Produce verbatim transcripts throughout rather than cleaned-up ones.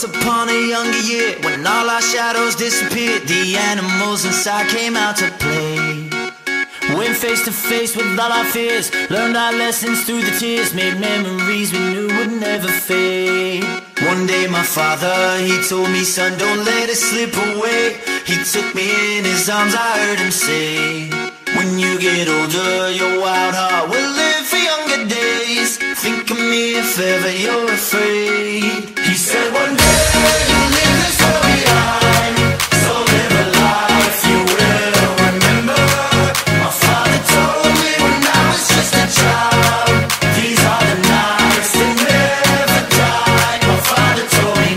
Once upon a younger year, when all our shadows disappeared, the animals inside came out to play. Went face to face with all our fears, learned our lessons through the tears, made memories we knew would never fade. One day my father, he told me, son, don't let it slip away. He took me in his arms, I heard him say, when you get older, your wild heart will live for younger days. Think of me if ever you're afraid. He said one day you'll leave this world behind, so live a life you will remember. My father told me when I was just a child, these are the nights that never die. My father told me.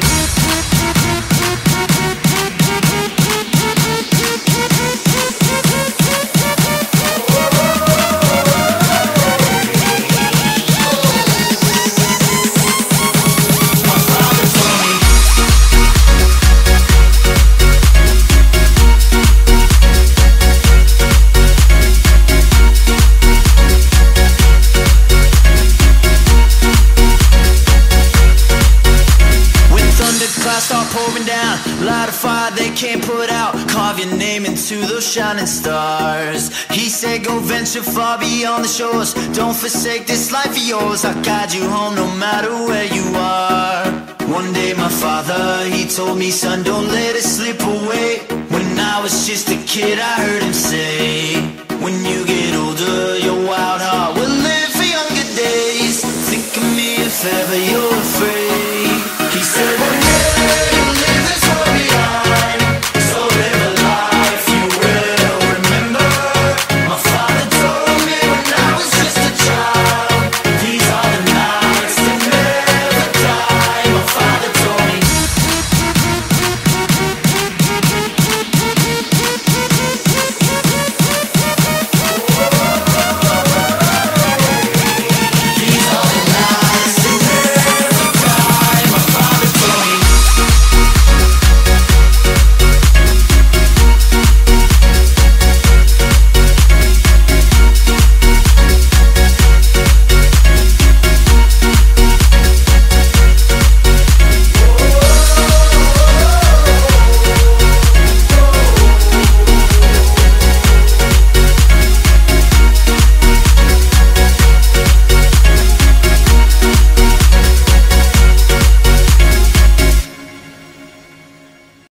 Start pouring down, light a fire they can't put out, carve your name into those shining stars. He said go venture far beyond the shores, don't forsake this life of yours, I'll guide you home no matter where you are. One day my father, he told me, son, don't let it slip away. When I was just a kid I heard him say, when you get older your wild heart will live for younger days. Think of me if ever you're